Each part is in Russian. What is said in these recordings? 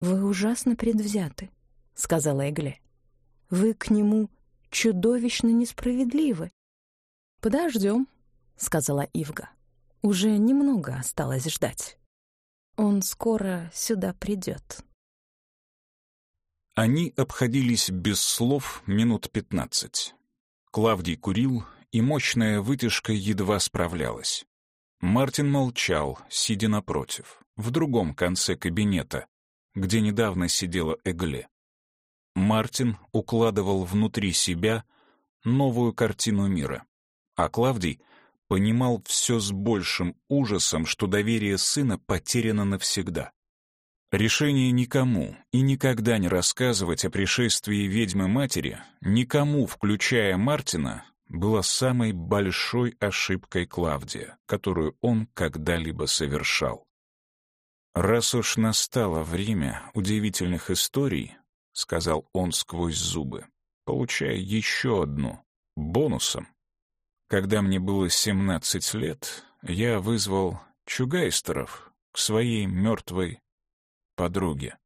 «Вы ужасно предвзяты», — сказала Эгле. «Вы к нему чудовищно несправедливы». «Подождем», — сказала Ивга. «Уже немного осталось ждать. Он скоро сюда придет». Они обходились без слов минут 15. Клавдий курил, и мощная вытяжка едва справлялась. Мартин молчал, сидя напротив, в другом конце кабинета, где недавно сидела Эгле. Мартин укладывал внутри себя новую картину мира, а Клавдий понимал все с большим ужасом, что доверие сына потеряно навсегда. Решение никому и никогда не рассказывать о пришествии ведьмы-матери, никому, включая Мартина, было самой большой ошибкой Клавдия, которую он когда-либо совершал. «Раз уж настало время удивительных историй», — сказал он сквозь зубы, получая еще одну, бонусом. «Когда мне было 17 лет, я вызвал Чугайстеров к своей мертвой подруге».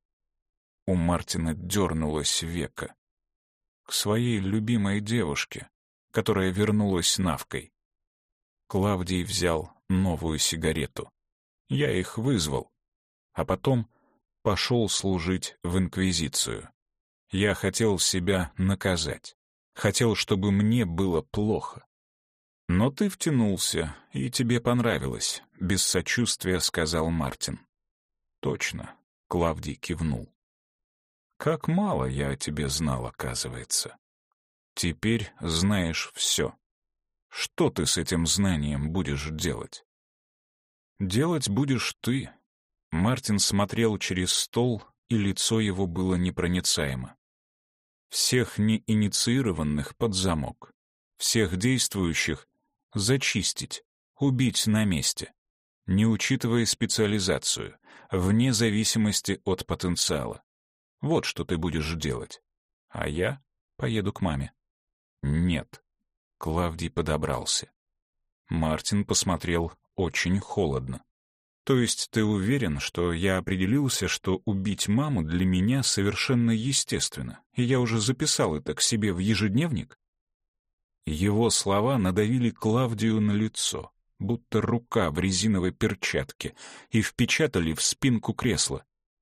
У Мартина дернулось веко. К своей любимой девушке, которая вернулась навкой. Клавдий взял новую сигарету. Я их вызвал, а потом пошел служить в инквизицию. Я хотел себя наказать, хотел, чтобы мне было плохо. Но ты втянулся, и тебе понравилось, без сочувствия сказал Мартин. Точно, Клавдий кивнул. Как мало я о тебе знал, оказывается. Теперь знаешь все. Что ты с этим знанием будешь делать? Делать будешь ты. Мартин смотрел через стол, и лицо его было непроницаемо. Всех неинициированных под замок, всех действующих зачистить, убить на месте, не учитывая специализацию, вне зависимости от потенциала. Вот что ты будешь делать. А я поеду к маме. Нет. Клавдий подобрался. Мартин посмотрел очень холодно. То есть ты уверен, что я определился, что убить маму для меня совершенно естественно, и я уже записал это к себе в ежедневник? Его слова надавили Клавдию на лицо, будто рука в резиновой перчатке, и впечатали в спинку кресла.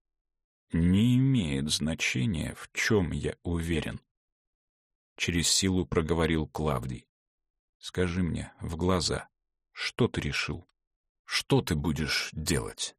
«Не имеет значения, в чем я уверен», — через силу проговорил Клавдий. «Скажи мне в глаза, что ты решил? Что ты будешь делать?»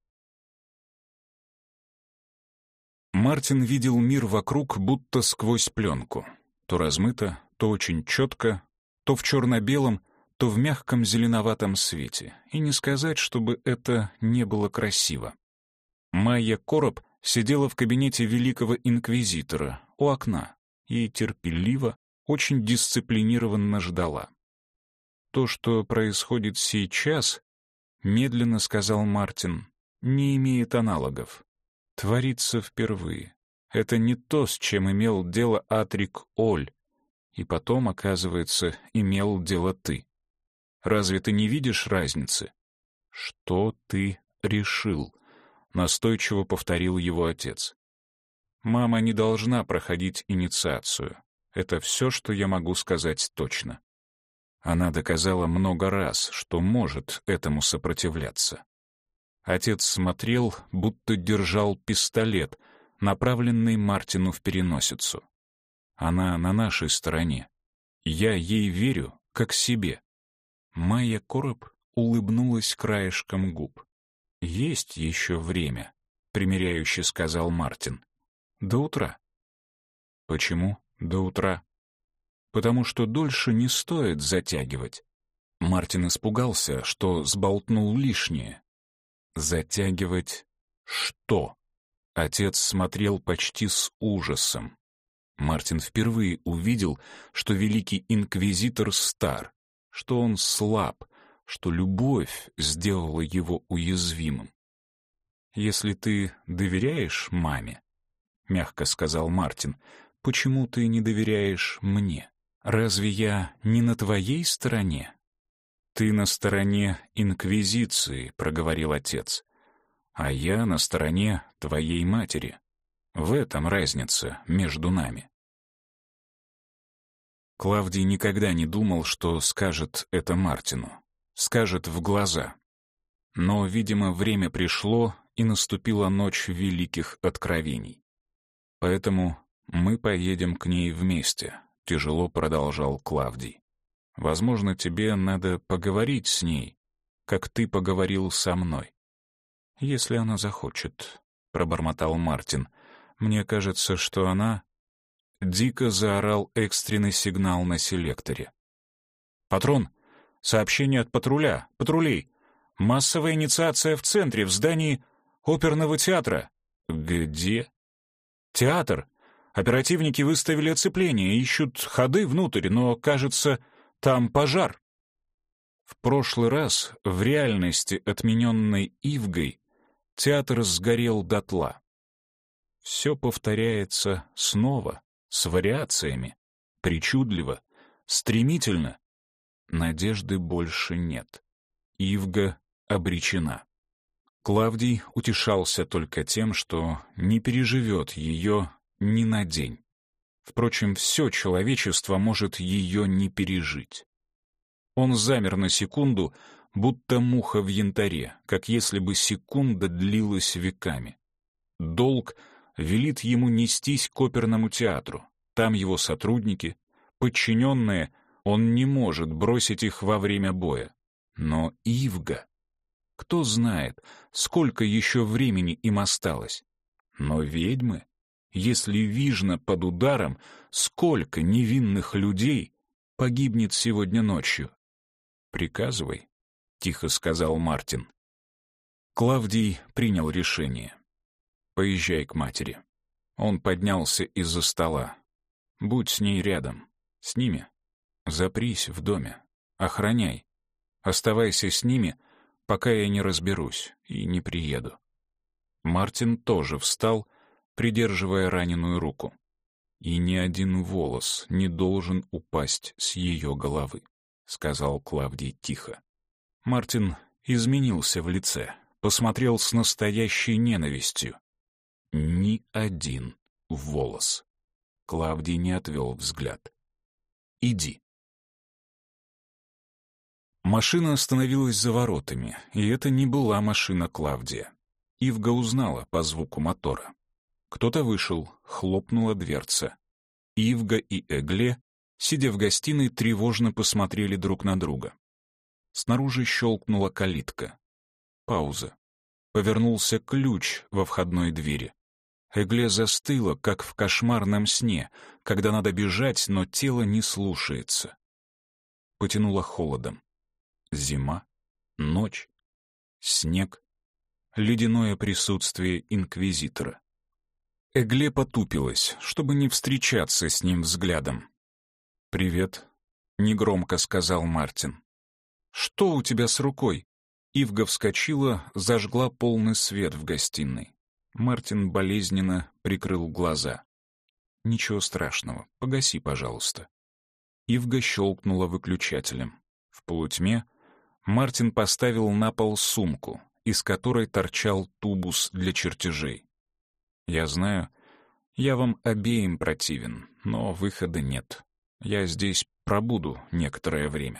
Мартин видел мир вокруг будто сквозь пленку. То размыто, то очень четко, то в черно-белом, то в мягком зеленоватом свете. И не сказать, чтобы это не было красиво. Майя Короб сидела в кабинете великого инквизитора у окна и терпеливо, очень дисциплинированно ждала. «То, что происходит сейчас, — медленно сказал Мартин, — не имеет аналогов. Творится впервые. Это не то, с чем имел дело Атрик Оль, и потом, оказывается, имел дело ты. Разве ты не видишь разницы?» «Что ты решил?» — настойчиво повторил его отец. «Мама не должна проходить инициацию. Это все, что я могу сказать точно. Она доказала много раз, что может этому сопротивляться». Отец смотрел, будто держал пистолет, направленный Мартину в переносицу. «Она на нашей стороне. Я ей верю, как себе». Майя Короб улыбнулась краешком губ. «Есть еще время», — примиряюще сказал Мартин. «До утра». «Почему до утра?» «Потому что дольше не стоит затягивать». Мартин испугался, что сболтнул лишнее. «Затягивать что?» Отец смотрел почти с ужасом. Мартин впервые увидел, что великий инквизитор стар, что он слаб, что любовь сделала его уязвимым. «Если ты доверяешь маме, — мягко сказал Мартин, — почему ты не доверяешь мне? Разве я не на твоей стороне?» «Ты на стороне инквизиции, — проговорил отец. а я на стороне твоей матери. В этом разница между нами». Клавдий никогда не думал, что скажет это Мартину. Скажет в глаза. Но, видимо, время пришло, и наступила ночь великих откровений. «Поэтому мы поедем к ней вместе», — тяжело продолжал Клавдий. «Возможно, тебе надо поговорить с ней, как ты поговорил со мной». «Если она захочет», — пробормотал Мартин. «Мне кажется, что она...» Дико заорал экстренный сигнал на селекторе. «Патрон! Сообщение от патруля! Патрулей! Массовая инициация в центре, в здании оперного театра!» «Где?» «Театр! Оперативники выставили оцепление, ищут ходы внутрь, но, кажется, там пожар». В прошлый раз, в реальности, отмененной Ивгой, театр сгорел дотла. Все повторяется снова, с вариациями, причудливо, стремительно. Надежды больше нет. Ивга обречена. Клавдий утешался только тем, что не переживет ее ни на день. Впрочем, все человечество может ее не пережить. Он замер на секунду, будто муха в янтаре, как если бы секунда длилась веками. Долг велит ему нестись к оперному театру. Там его сотрудники, подчиненные, он не может бросить их во время боя. Но Ивга... Кто знает, сколько еще времени им осталось. Но ведьмы, если Вижна под ударом, сколько невинных людей погибнет сегодня ночью? «Приказывай», — тихо сказал Мартин. Клавдий принял решение. «Поезжай к матери». Он поднялся из-за стола. «Будь с ней рядом. С ними. Запрись в доме. Охраняй. Оставайся с ними, пока я не разберусь и не приеду». Мартин тоже встал, придерживая раненую руку. «И ни один волос не должен упасть с ее головы», — сказал Клавдий тихо. Мартин изменился в лице, посмотрел с настоящей ненавистью. «Ни один волос». Клавдий не отвел взгляд. «Иди». Машина остановилась за воротами, и это не была машина Клавдия. Ивга узнала по звуку мотора. Кто-то вышел, хлопнула дверца. Ивга и Эгле, сидя в гостиной, тревожно посмотрели друг на друга. Снаружи щелкнула калитка. Пауза. Повернулся ключ во входной двери. Эгле застыла, как в кошмарном сне, когда надо бежать, но тело не слушается. Потянуло холодом. Зима, ночь, снег, ледяное присутствие инквизитора. Эгле потупилась, чтобы не встречаться с ним взглядом. «Привет», — негромко сказал Мартин. «Что у тебя с рукой?» Ивга вскочила, зажгла полный свет в гостиной. Мартин болезненно прикрыл глаза. «Ничего страшного, погаси, пожалуйста». Ивга щелкнула выключателем. В полутьме Мартин поставил на пол сумку, из которой торчал тубус для чертежей. «Я знаю, я вам обеим противен, но выхода нет. Я здесь пробуду некоторое время».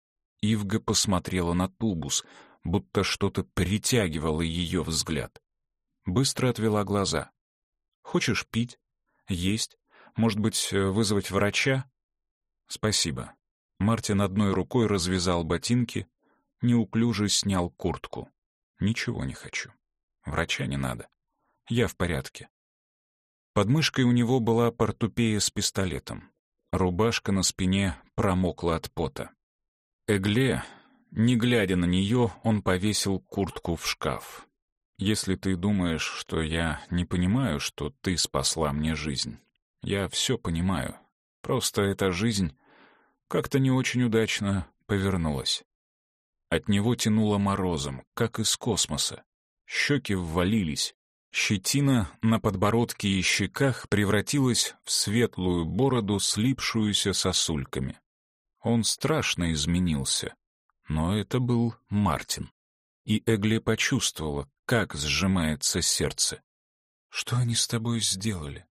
Ивга посмотрела на тубус, будто что-то притягивало ее взгляд. Быстро отвела глаза. «Хочешь пить? Есть? Может быть, вызвать врача?» «Спасибо». Мартин одной рукой развязал ботинки, неуклюже снял куртку. «Ничего не хочу. Врача не надо. Я в порядке». Под мышкой у него была портупея с пистолетом. Рубашка на спине промокла от пота. Эгле, не глядя на нее, он повесил куртку в шкаф. «Если ты думаешь, что я не понимаю, что ты спасла мне жизнь, я все понимаю. Просто эта жизнь как-то не очень удачно повернулась». От него тянуло морозом, как из космоса. Щеки ввалились. Щетина на подбородке и щеках превратилась в светлую бороду, слипшуюся сосульками. Он страшно изменился. Но это был Мартин. и Эгле почувствовала, как сжимается сердце. «Что они с тобой сделали?»